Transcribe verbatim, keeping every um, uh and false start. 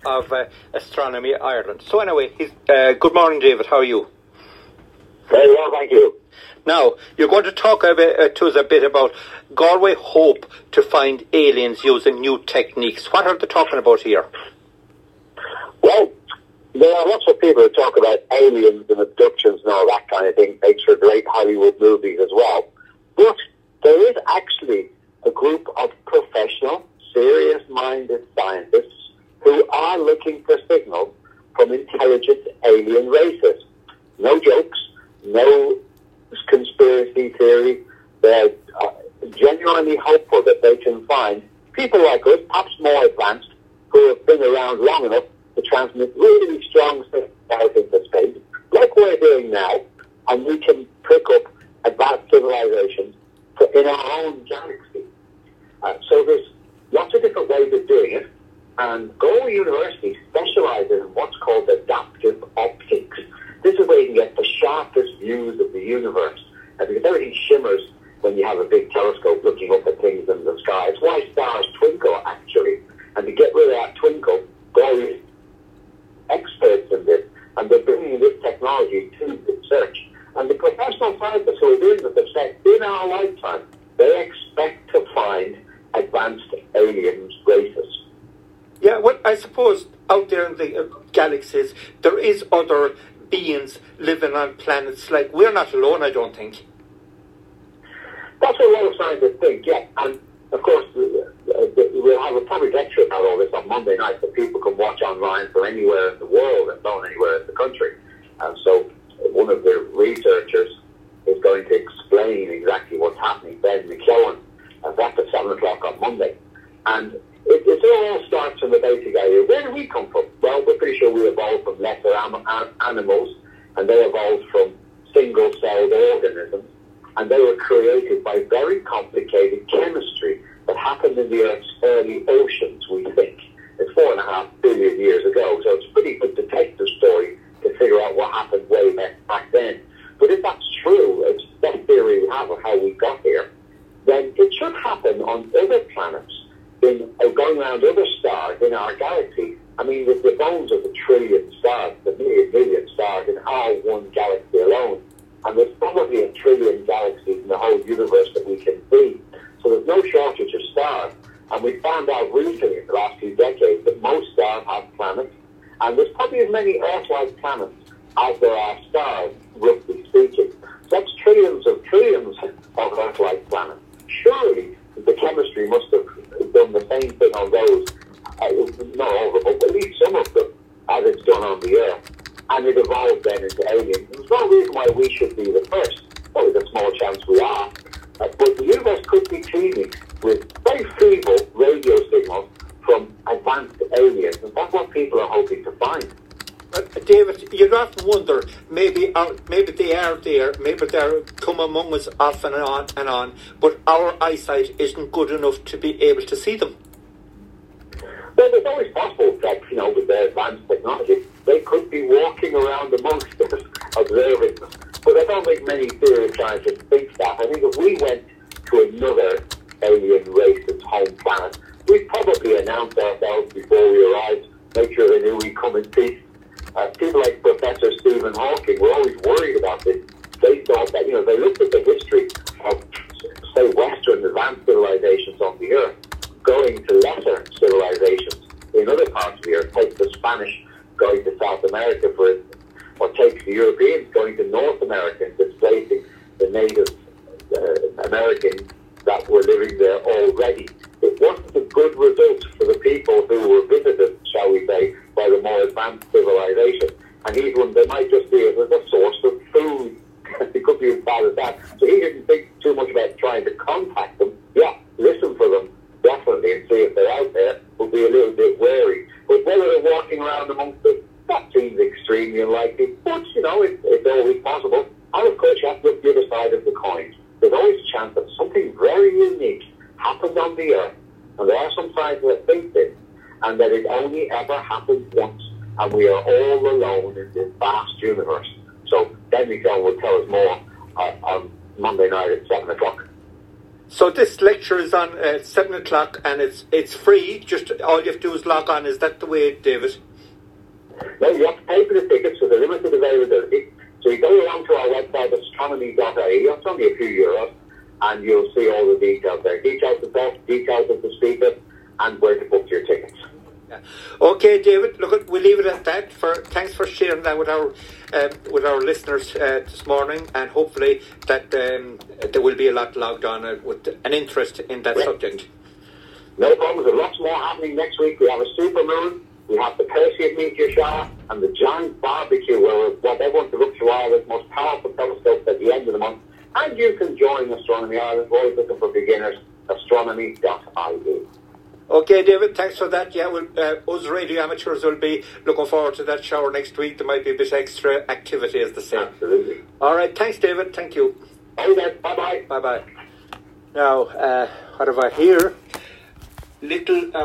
of uh, Astronomy Ireland. So anyway, he's, uh, good morning, David. How are you? Very well, thank you. Now, you're going to talk a bit, uh, to us a bit about Galway hope to find aliens using new techniques. What are they talking about here? Well, there are lots of people who talk about aliens and abductions and all that kind of thing. Makes for great Hollywood movies as well. But there is actually a group of professional, serious-minded scientists who are looking for signals from intelligent alien races. No jokes, no conspiracy theory. They're uh, genuinely hopeful that they can find people like us, perhaps more advanced, who have been around long enough to transmit really strong signals out into space, like we're doing now, and we can pick up advanced civilizations for, in our own galaxy. Uh, so there's lots of different ways of doing it, and Galway University specializes in what's called adaptive optics. This is where you can get the sharpest views of the universe, uh, because everything shimmers when you have a big telescope looking up at things in the sky. It's why stars twinkle, actually. And to get rid of that twinkle, Galway experts in this, and they're bringing this technology to the research. And the professional scientists who are doing this have said, in our lifetime, they expect to find advanced aliens races. Yeah, well, I suppose out there in the uh, galaxies, there is other beings living on planets. Like, we're not alone, I don't think. That's what a lot of scientists think, yeah. And, of course, uh, we'll have a public lecture about all this on Monday night that people can watch online from anywhere in the world and not anywhere in the country. And so one of the researchers is going to explain exactly what's happening, Ben McKeown, and that's at seven o'clock on Monday. And it, it all starts from the basic idea. Where do we come from? Well, we're pretty sure we evolved from lesser am- animals, and they evolved from single-celled organisms, and they were created by very complicated chemistry that happened in the Earth's early oceans, we think. It's four and a half billion years ago, so it's a pretty good detective story to figure out what happened way back, back then. But if that's true, it's that theory we have of how we got here, then it should happen on other planets, in uh, going around other stars in our galaxy. I mean, with the bones of a trillion stars, the million, million stars in our one galaxy alone, and there's probably a trillion galaxies in the whole universe that we can see. So there's no shortage of stars. And we found out recently in the last few decades that most stars have planets, and there's probably as many Earth-like planets as there are stars, roughly speaking. So that's trillions of trillions of Earth-like planets. Surely the chemistry must have done the same thing on those, uh, not all of them, but at least some of them, as it's done on the Earth. And it evolved then into aliens. There's no reason why we should be the first. Well, there's a small chance we are. Uh, but the universe could be teeming with very feeble radio signals from advanced aliens, and that's what people are hoping to find. Uh, David, you'd often wonder, maybe our, maybe they are there, maybe they're come among us off and on and on, but our eyesight isn't good enough to be able to see them. Well, there's always possible that, you know, with their advanced technology, they could be walking around amongst us, observing them. But I don't think many serious scientists think that. I think if we went to another alien race's home planet, we'd probably announce ourselves before we arrived, make sure they knew we'd come in peace. Uh, people like Professor Stephen Hawking were always worried about this. They thought that, you know, they looked at the history of, say, Western advanced civilizations on the Earth going to lesser civilizations in other parts of the Earth. Take the Spanish going to South America, for instance, or take the Europeans going to North America and displacing the native uh, Americans that were living there already. It wasn't a good result for the people who were visited, shall we say, by the more advanced civilization. And even they might just see it as a source of food. It could be as bad as that. So he didn't think too much about trying to contact them. Yeah, listen for them, definitely, and see if they're out there. We'll be a little bit wary. But whether they're walking around amongst us, that seems extremely unlikely. But, you know, it, it's always possible. And of course, you have to look the other side of the coin. There's always a chance that something very unique happened on the Earth. And there are some scientists that think this, and that it only ever happened once, and we are all alone in this vast universe. So Ben McKeown will tell us more uh, on Monday night at seven o'clock. So this lecture is on uh, seven o'clock, and it's it's free. Just all you have to do is log on. Is that the way, David? No, you have to pay for the tickets, so the limited availability. So you go along to our website, astronomy dot I E. It's only a few euros, and you'll see all the details there. Details of the talk, details of the speaker, and where to book your tickets. Yeah. Okay, David. Look, we'll leave it at that. For thanks for sharing that with our um, with our listeners uh, this morning, and hopefully that um, there will be a lot logged on uh, with an interest in that Yeah. subject. No problems. There's lots more happening next week. We have a supermoon. We have the Perseid meteor shower and the giant barbecue, where we want everyone to look through Ireland's most powerful telescopes at the end of the month. And you can join Astronomy Ireland. We're always looking for beginners. astronomy dot I E. Okay, David, thanks for that. Yeah, well, uh, us radio amateurs will be looking forward to that shower next week. There might be a bit extra activity, as they say. Absolutely. All right, thanks, David. Thank you. All right, bye-bye. Bye-bye. Now, uh, what have I here? Little... Uh,